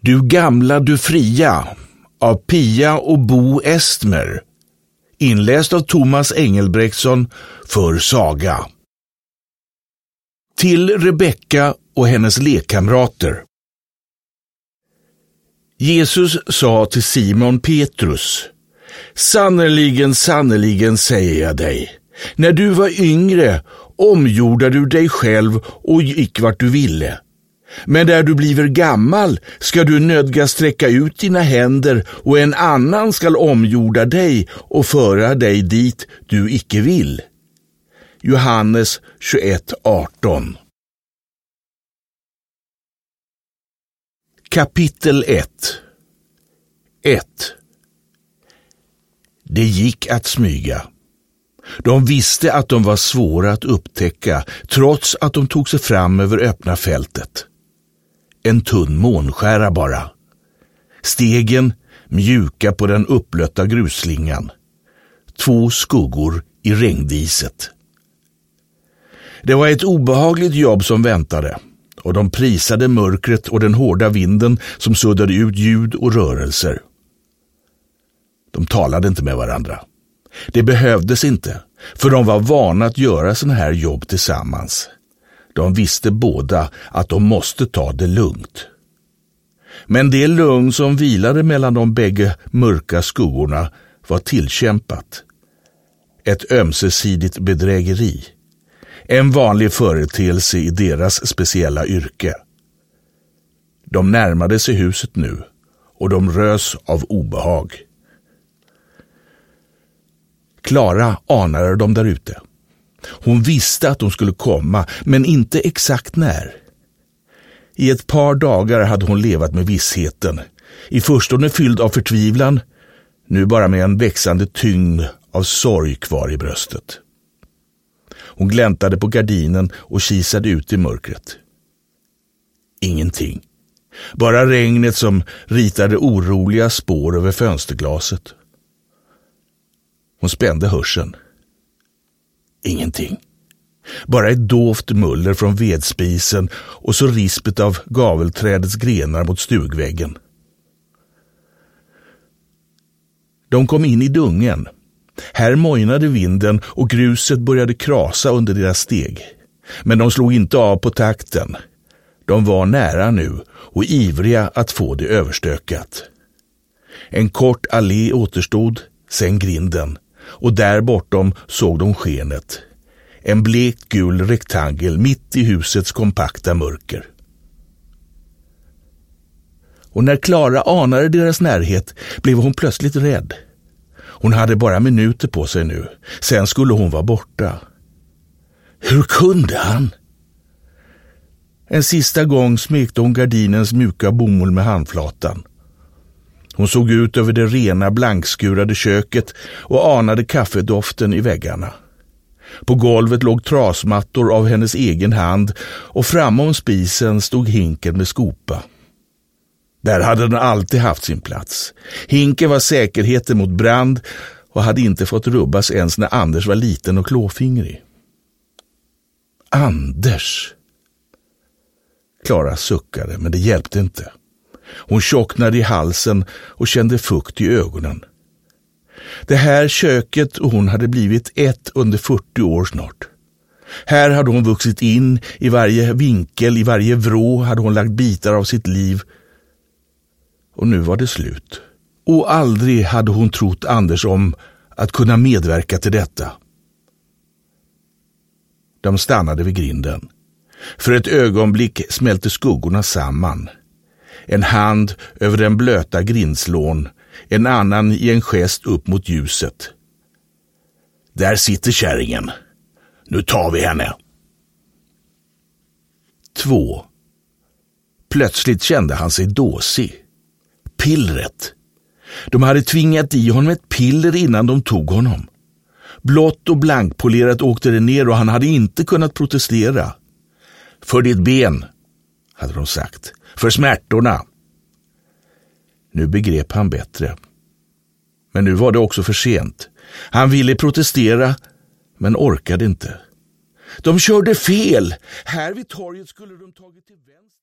Du gamla, du fria av Pia och Bo Estmer. Inläst av Thomas Engelbrektsson för Saga. Till Rebecka och hennes lekkamrater. Jesus sa till Simon Petrus: sannerligen, sannerligen säger jag dig, när du var yngre omgjordade du dig själv och gick vart du ville. Men där du bliver gammal ska du nödgas sträcka ut dina händer och en annan skall omgjorda dig och föra dig dit du icke vill. Johannes 21:18. Kapitel 1. Det gick att smyga. De visste att de var svåra att upptäcka trots att de tog sig fram över öppna fältet. En tunn månskära bara. Stegen mjuka på den upplötta grusslingan. 2 skuggor i regndiset. Det var ett obehagligt jobb som väntade, och de prisade mörkret och den hårda vinden som suddade ut ljud och rörelser. De talade inte med varandra. Det behövdes inte, för de var vana att göra såna här jobb tillsammans. De visste båda att de måste ta det lugnt. Men det lugn som vilade mellan de bägge mörka skuggorna var tillkämpat. Ett ömsesidigt bedrägeri. En vanlig företeelse i deras speciella yrke. De närmade sig huset nu, och de rös av obehag. Klara anade dem där ute. Hon visste att de skulle komma, men inte exakt när. I ett par dagar hade hon levat med vissheten. I förstone fylld av förtvivlan, nu bara med en växande tyngd av sorg kvar i bröstet. Hon gläntade på gardinen och kisade ut i mörkret. Ingenting. Bara regnet som ritade oroliga spår över fönsterglaset. Hon spände hörseln. Ingenting. Bara ett dovt muller från vedspisen och så rispet av gavelträdets grenar mot stugväggen. De kom in i dungen. Här mojnade vinden och gruset började krasa under deras steg. Men de slog inte av på takten. De var nära nu och ivriga att få det överstökat. En kort allé återstod, sen grinden. Och där bortom såg de skenet. En blekt gul rektangel mitt i husets kompakta mörker. Och när Klara anade deras närhet blev hon plötsligt rädd. Hon hade bara minuter på sig nu. Sen skulle hon vara borta. Hur kunde han? En sista gång smekte hon gardinens mjuka bomull med handflatan. Hon såg ut över det rena blankskurade köket och anade kaffedoften i väggarna. På golvet låg trasmattor av hennes egen hand och framom spisen stod hinken med skopa. Där hade den alltid haft sin plats. Hinken var säkerheten mot brand och hade inte fått rubbas ens när Anders var liten och klåfingrig. Anders! Klara suckade, men det hjälpte inte. Hon tjocknade i halsen och kände fukt i ögonen. Det här köket och hon hade blivit ett under 40 år snart. Här hade hon vuxit in, i varje vinkel, i varje vrå hade hon lagt bitar av sitt liv. Och nu var det slut. Och aldrig hade hon trott Anders om att kunna medverka till detta. De stannade vid grinden. För ett ögonblick smälte skuggorna samman. En hand över den blöta grindslån, en annan i en gest upp mot ljuset. Där sitter kärringen. Nu tar vi henne. 2. Plötsligt kände han sig dåsig. Pillret. De hade tvingat i honom ett piller innan de tog honom. Blått och blankpolerat åkte det ner och han hade inte kunnat protestera. För ditt ben, hade de sagt. För smärtorna. Nu begrep han bättre. Men nu var det också för sent. Han ville protestera, men orkade inte. De körde fel. Här vid torget skulle de tagit till vänster.